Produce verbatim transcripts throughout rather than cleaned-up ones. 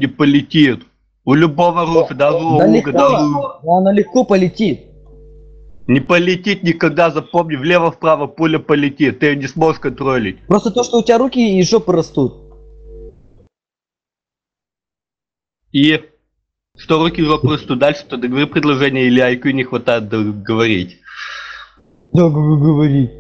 не полетит. У любого руфа, даже у Да лука, легко, даже у... она легко полетит. Не полетит никогда, запомни, влево-вправо пуля полетит, ты ее не сможешь контролить. Просто то, что у тебя руки и жопы растут. И что руки в просто дальше, то договори предложение или ай кью не хватает договорить. Да, говори.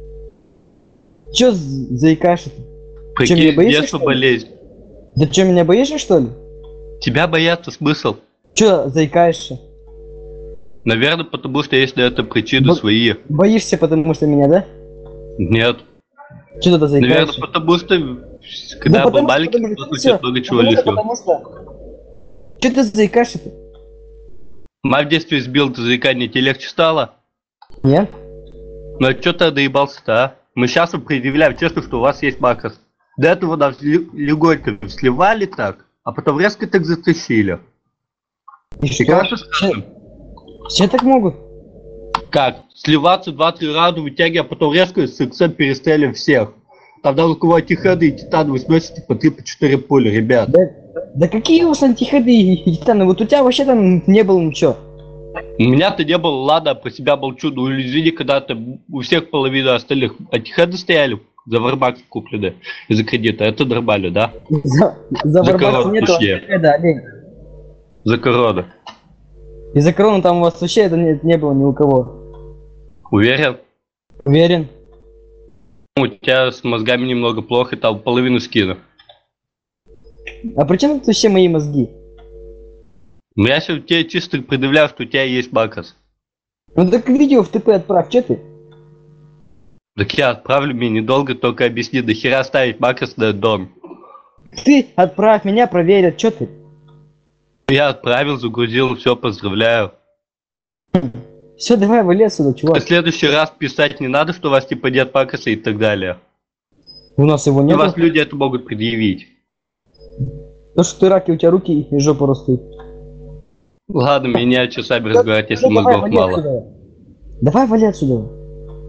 Чё заикаешься? Чё, меня Прикинь, боишься, детство что ли? болезнь. Да чё, меня боишься, что ли? Тебя бояться смысл? Чё заикаешься? Наверное, потому что есть на это причины Бо свои. Боишься, потому что меня, да? Нет. Чё тогда Наверное, заикаешься? потому что, когда Да я был потому что, маленький, потому что, кто-то всё, тебе много чего потому что, лишил. потому что... Чё ты заикаешься-то? Мать в детстве избил, ты заикание, тебе легче стало? Нет? Ну а чё ты доебался-то, а? Мы сейчас вам предъявляем честно, что у вас есть макрос. До этого нас легонько сливали так, а потом резко так затащили. И И что? как ты скажешь? Все так могут? Как? Сливаться два-три раунда, вытягивая, а потом резко с иксом перестреливаем всех. Там даже у кого антихеды и титаны вы сносите по три четыре пули, ребят. Да, да какие у вас антихеды и титаны? Вот у тебя вообще там не было ничего. У меня-то не было, ладно, про себя молчу, но извини, когда-то у всех половина остальных антихеды стояли за варбакс куплены из-за кредита, это нормально, да? За, за За варбакс корону, нету точнее. антихеда, олень. За корону. И за корону там у вас вообще это не, не было ни у кого. Уверен? Уверен? У тебя с мозгами немного плохо, там половину скину. А при чем тут вообще мои мозги? Ну я сейчас тебе чисто предъявляю, что у тебя есть макрос. Ну так видео в ТП отправь, че ты? Так я отправлю, мне недолго, только объясни, до хера ставить макрос на дом. Ты отправь, меня проверят, че ты? Я отправил, загрузил, все, поздравляю. Все, давай вали отсюда, В чувак. следующий раз писать не надо, что у вас типа нет макроса и так далее. У нас его У нет. вас люди это могут предъявить. То, что ты раки, у тебя руки и жопа растут. Ладно, меня часами Да, разбирать, если ну, давай, мозгов вали мало. отсюда. Давай вали отсюда.